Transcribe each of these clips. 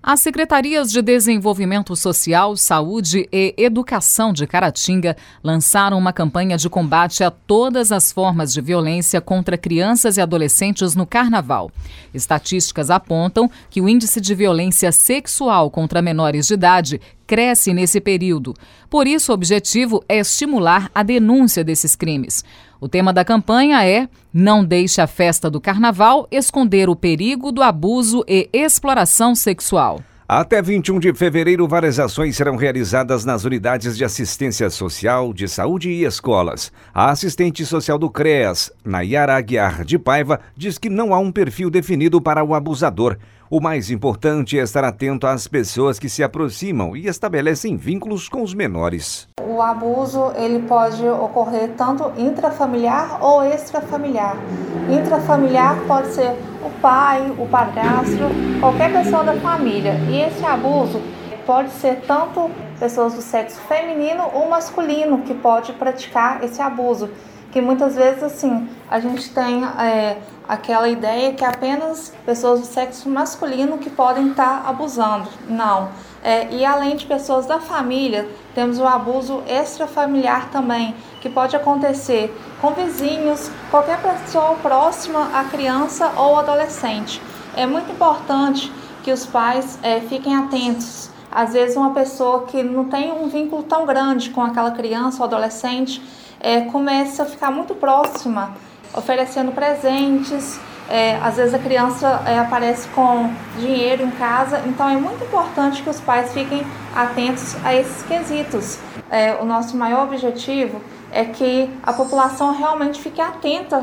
As Secretarias de Desenvolvimento Social, Saúde e Educação de Caratinga lançaram uma campanha de combate a todas as formas de violência contra crianças e adolescentes no Carnaval. Estatísticas apontam que o índice de violência sexual contra menores de idade cresce nesse período. Por isso, o objetivo é estimular a denúncia desses crimes. O tema da campanha é "Não deixe a festa do Carnaval esconder o perigo do abuso e exploração sexual". Até 21 de fevereiro, várias ações serão realizadas nas unidades de assistência social, de saúde e escolas. A assistente social do CREAS, Nayara Aguiar de Paiva, diz que não há um perfil definido para o abusador. O mais importante é estar atento às pessoas que se aproximam e estabelecem vínculos com os menores. O abuso ele pode ocorrer tanto intrafamiliar ou extrafamiliar. Intrafamiliar pode ser o pai, o padrasto, qualquer pessoa da família. E esse abuso pode ser tanto pessoas do sexo feminino ou masculino que pode praticar esse abuso. Que muitas vezes assim, a gente tem aquela ideia que é apenas pessoas do sexo masculino que podem estar abusando. Não. E além de pessoas da família, temos o abuso extrafamiliar também, que pode acontecer com vizinhos, qualquer pessoa próxima à criança ou adolescente. É muito importante que os pais fiquem atentos. Às vezes uma pessoa que não tem um vínculo tão grande com aquela criança ou adolescente começa a ficar muito próxima, oferecendo presentes. Às vezes a criança aparece com dinheiro em casa, então é muito importante que os pais fiquem atentos a esses quesitos. O nosso maior objetivo é que a população realmente fique atenta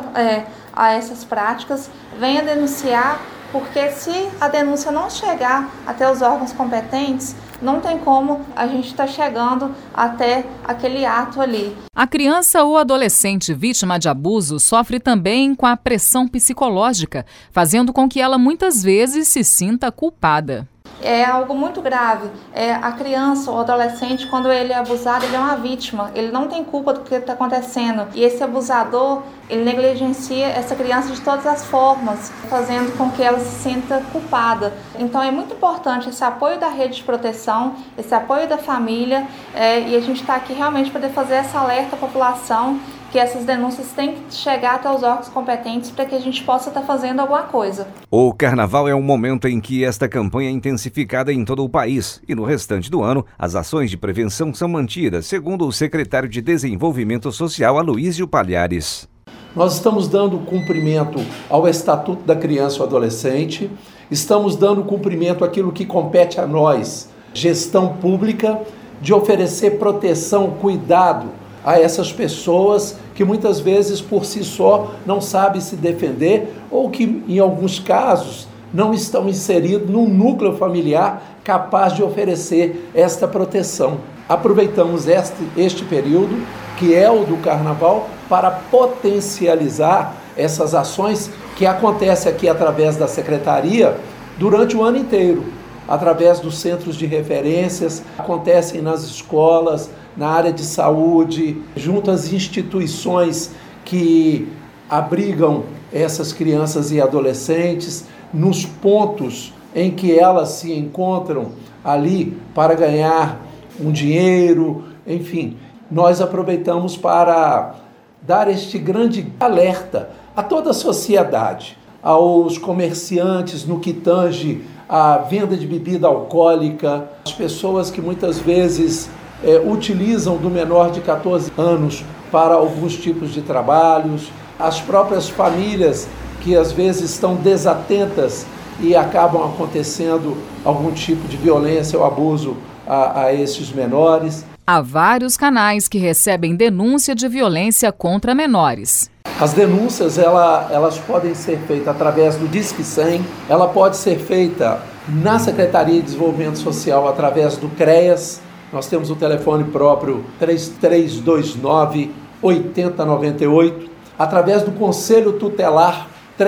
a essas práticas, venha denunciar, porque se a denúncia não chegar até os órgãos competentes, não tem como a gente estar chegando até aquele ato ali. A criança ou adolescente vítima de abuso sofre também com a pressão psicológica, fazendo com que ela muitas vezes se sinta culpada. É algo muito grave. A criança ou adolescente, quando ele é abusado, ele é uma vítima. Ele não tem culpa do que está acontecendo. E esse abusador, ele negligencia essa criança de todas as formas, fazendo com que ela se sinta culpada. Então é muito importante esse apoio da rede de proteção, esse apoio da família, e a gente está aqui realmente para fazer essa alerta à população que essas denúncias têm que chegar até os órgãos competentes para que a gente possa estar fazendo alguma coisa. O Carnaval é um momento em que esta campanha é intensificada em todo o país e no restante do ano as ações de prevenção são mantidas, segundo o secretário de Desenvolvimento Social, Aloísio Palhares. Nós estamos dando cumprimento ao Estatuto da Criança e do Adolescente, estamos dando cumprimento àquilo que compete a nós, gestão pública, de oferecer proteção, cuidado a essas pessoas que muitas vezes por si só não sabem se defender ou que em alguns casos não estão inseridos num núcleo familiar capaz de oferecer esta proteção. Aproveitamos este período, que é o do Carnaval, para potencializar essas ações que acontecem aqui através da Secretaria durante o ano inteiro, através dos centros de referências, acontecem nas escolas, na área de saúde, junto às instituições que abrigam essas crianças e adolescentes, nos pontos em que elas se encontram ali para ganhar um dinheiro, enfim. Nós aproveitamos para dar este grande alerta a toda a sociedade, aos comerciantes no que tange a venda de bebida alcoólica, as pessoas que muitas vezes utilizam do menor de 14 anos para alguns tipos de trabalhos, as próprias famílias que às vezes estão desatentas e acabam acontecendo algum tipo de violência ou abuso a esses menores. Há vários canais que recebem denúncia de violência contra menores. As denúncias elas podem ser feitas através do Disque 100, ela pode ser feita na Secretaria de Desenvolvimento Social através do CREAS. Nós temos o telefone próprio 3329-8098, através do Conselho Tutelar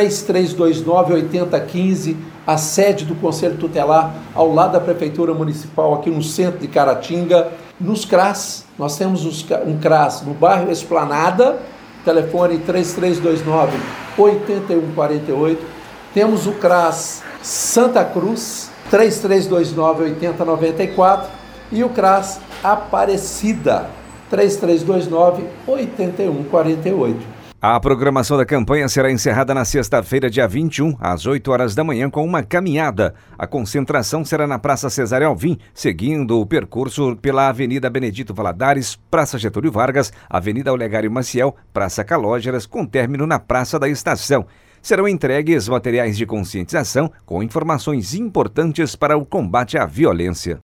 3329-8015, a sede do Conselho Tutelar ao lado da Prefeitura Municipal, aqui no centro de Caratinga. Nos CRAS, nós temos um CRAS no bairro Esplanada, telefone 3329-8148. Temos o CRAS Santa Cruz, 3329-8094 e o CRAS Aparecida, 3329-8148. A programação da campanha será encerrada na sexta-feira, dia 21, às 8 horas da manhã, com uma caminhada. A concentração será na Praça Cesário Alvim, seguindo o percurso pela Avenida Benedito Valadares, Praça Getúlio Vargas, Avenida Olegário Maciel, Praça Calógeras, com término na Praça da Estação. Serão entregues materiais de conscientização com informações importantes para o combate à violência.